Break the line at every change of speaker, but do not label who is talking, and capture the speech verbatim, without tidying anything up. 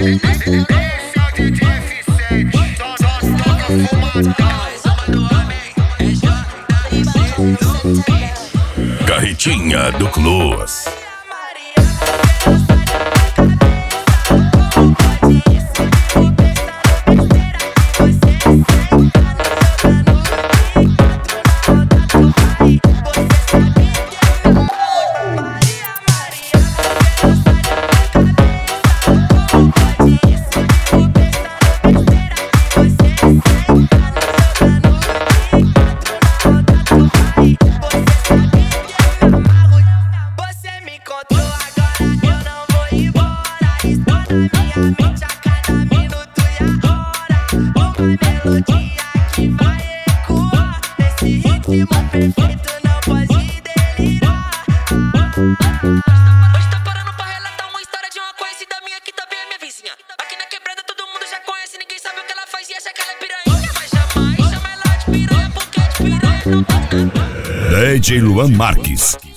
Carretinha do Close.
Perfeito, não pode delirar. Hoje tô parando pra relatar uma história de uma conhecida minha que também é minha vizinha. Aqui na quebrada todo mundo já conhece, ninguém sabe o que ela faz e acha que ela é piranha. Mas chama, chama ela de piranha porque de piranha não tem nada.
D J Luan Marques.